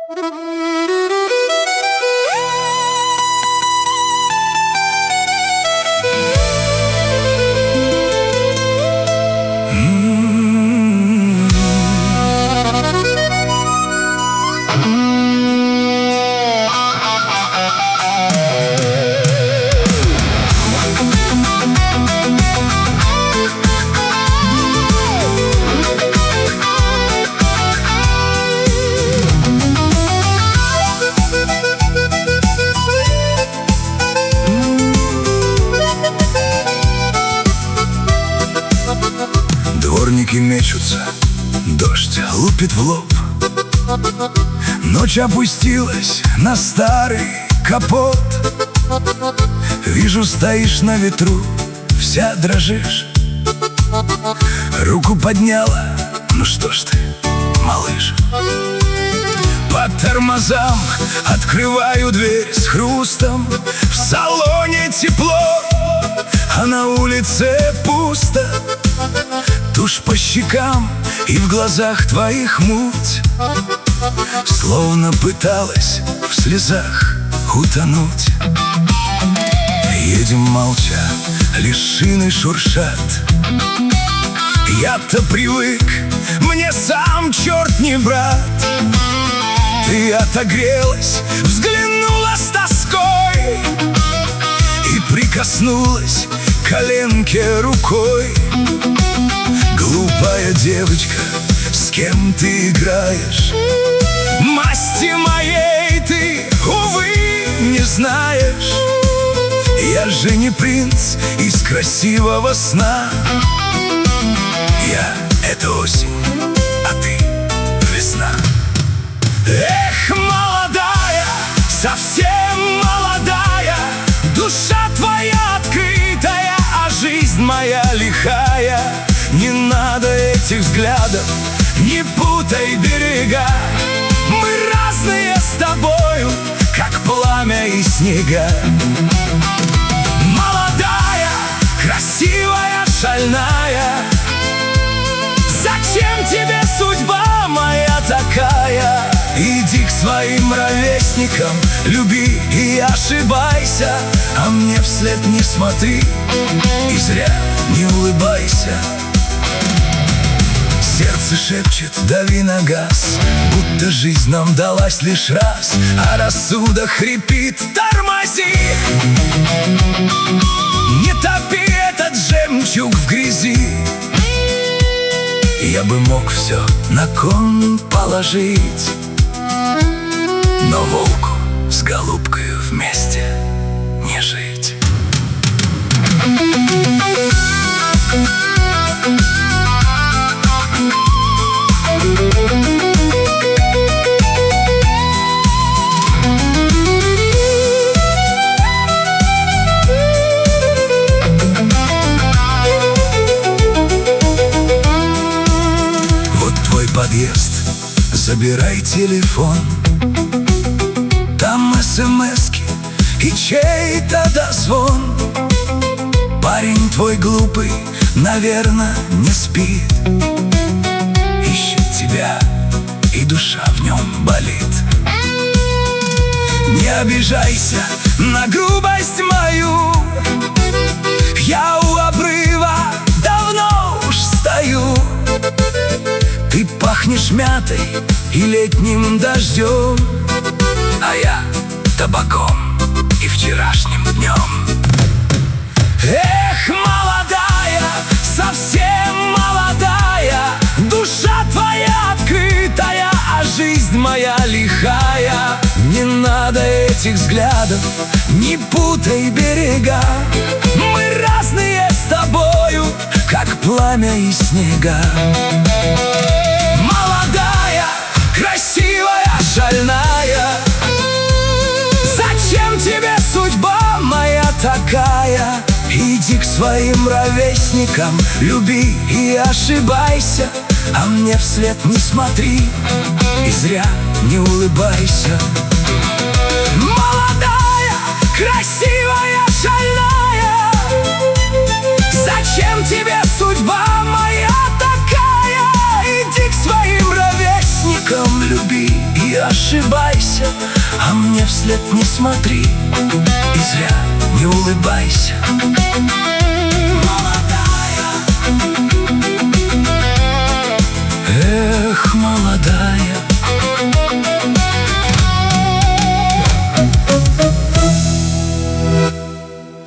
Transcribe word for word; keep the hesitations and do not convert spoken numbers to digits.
Дворники мечутся, дождь лупит в лоб. Ночь опустилась на старый капот. Вижу, стоишь на ветру, вся дрожишь. Руку подняла, ну что ж ты, малыш. По тормозам открываю дверь с хрустом. В салоне тепло, а на улице пусто. Тушь по щекам и в глазах твоих муть, словно пыталась в слезах утонуть. Едем молча, лишь шины шуршат. Я-то привык, мне сам черт не брат. Ты отогрелась, взглянула с тоской и прикоснулась к коленке рукой. Глупая девочка, с кем ты играешь? Масти моей ты, увы, не знаешь. Я же не принц из красивого сна. Я — это осень, а ты — весна. Эх, молодая, совсем молодая, душа твоя открытая, а жизнь моя лихая. Не надо этих взглядов, не путай берега. Мы разные с тобою, как пламя и снега. Молодая, красивая, шальная, зачем тебе судьба моя такая? Иди к своим ровесникам, люби и ошибайся, а мне вслед не смотри и зря не улыбайся. Сердце шепчет, дави на газ, будто жизнь нам далась лишь раз, а рассудок хрипит, тормози. Не топи этот жемчуг в грязи. Я бы мог все на кон положить, но волку с голубкой вместе не жить. Подъезд, забирай телефон. Там смски и чей-то дозвон. Парень твой глупый, наверное, не спит. Ищет тебя, и душа в нем болит. Не обижайся на грубость мою. Я у обрыва давно уж стою. Ты пахнешь мятой и летним дождем, а я табаком и вчерашним днем. Эх, молодая, совсем молодая, душа твоя открытая, а жизнь моя лихая. Не надо этих взглядов, не путай берега. Мы разные с тобою, как пламя и снега. Молодая, красивая, шальная, зачем тебе судьба моя такая? Иди к своим ровесникам, люби и ошибайся, а мне вслед не смотри и зря не улыбайся. Молодая, красивая, шальная, зачем тебе судьба моя такая? Иди к своим ровесникам, люби и ошибайся. ошибайся, а мне вслед не смотри и зря не улыбайся.